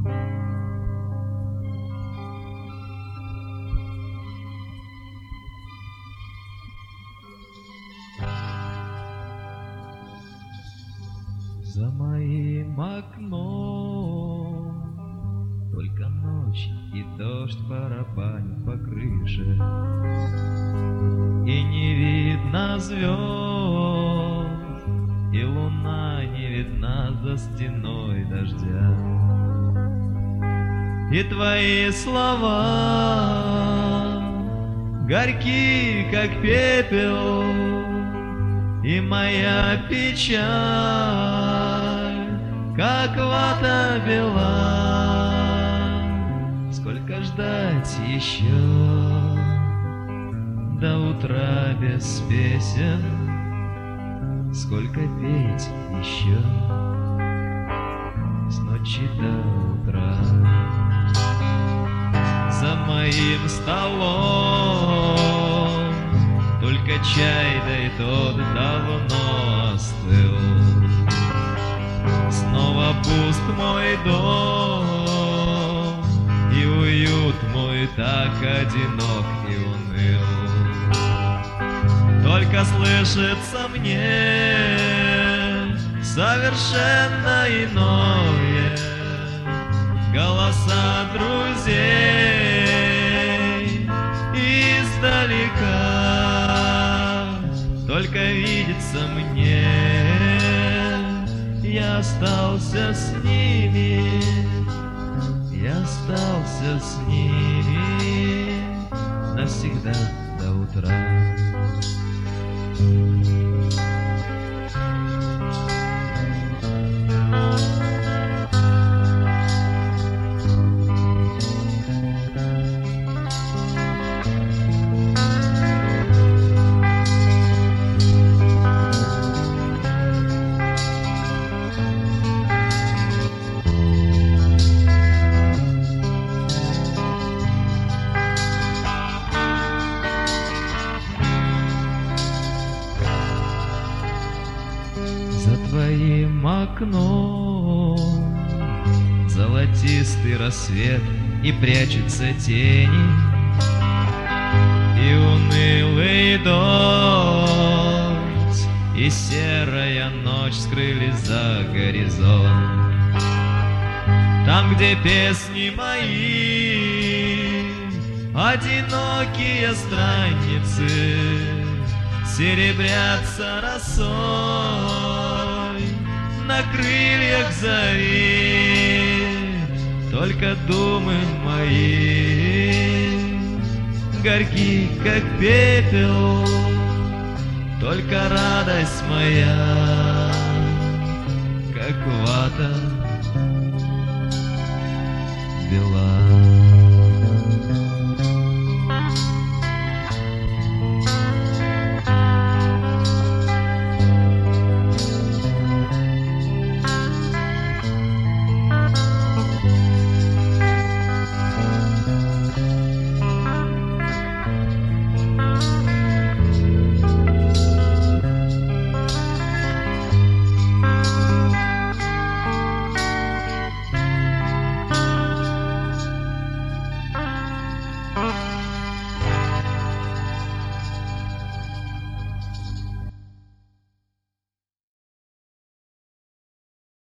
За моим окном только ночь и дождь барабанит по крыше, и не видно звезд, и луна не видна за стеной дождя. И твои слова горьки, как пепел, и моя печаль, как вата бела. Сколько ждать еще до утра без песен, сколько петь еще с ночи до утра. За моим столом только чай, да и тот давно остыл. Снова пуст мой дом, и уют мой так одинок и уныл. Только слышится мне совершенно иное, голоса друзей издалека. Только видится мне, я остался с ними, я остался с ними навсегда до утра. За твоим окном золотистый рассвет, и прячутся тени, и унылый дождь, и серая ночь скрылись за горизонт. Там, где песни мои, одинокие странницы серебрятся росой на крыльях зари. Только думы мои горьки, как пепел, только радость моя, как вата